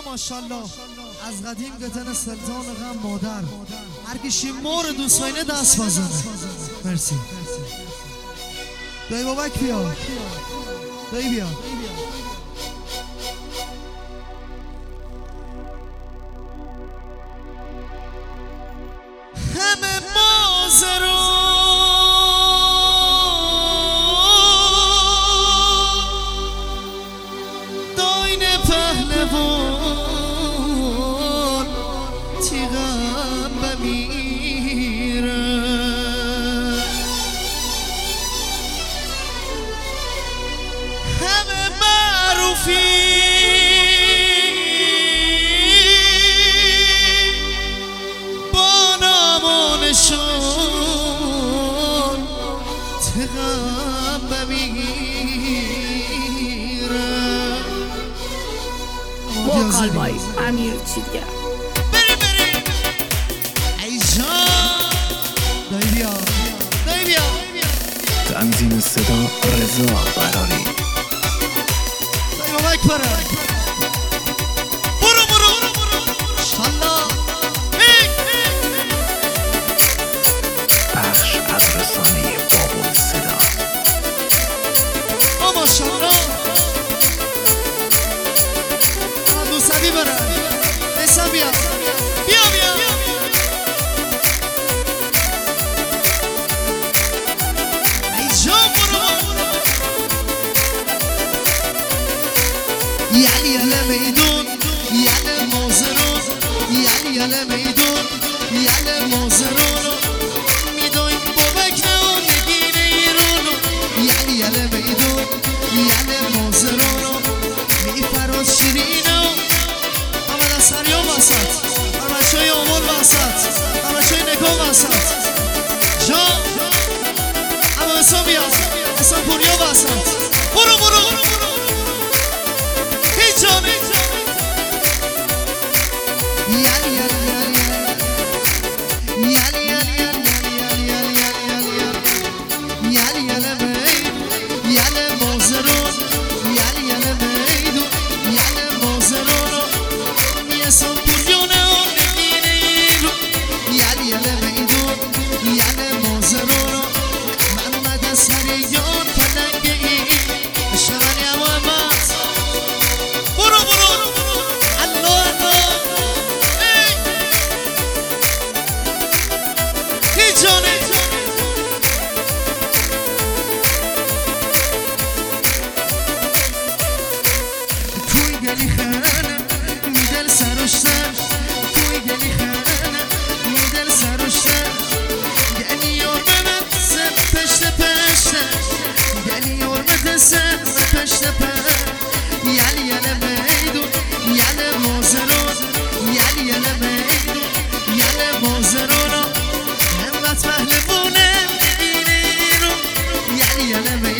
ماشالله از قدیم گتن سلطان غم مادر هر کشی مور دوستاینه دست بزنه. مرسی دایی بابک بیا، دایی بیا. همه مازرو داین پهلوان تیغم بمیره همه معروفی با نامانشان تیغم بمیره. وکال بای امیر چیدگر. بریم ای جان دایی بیا، دایی بیا. تنظیم صدا رضا براری. دایی بابک بره برو برو شالله پخش از رسانه بابل صدا. ماشالله دوستدی بره نیسان بیا بیا بیا ای جان برو یعنی یله میدون یله موزرون یعنی یله میدون یله موزرون میدوین بابک نون نگینه ایرونو یعنی یله میدون یله موزرون میفراز شیرینو آمد از سریان وسط آمد چای آمون وسط آمد چای نکان وسط جان اما حساب بیا حساب پوریا وسط برو برو هیچ جانه یعنی یعنی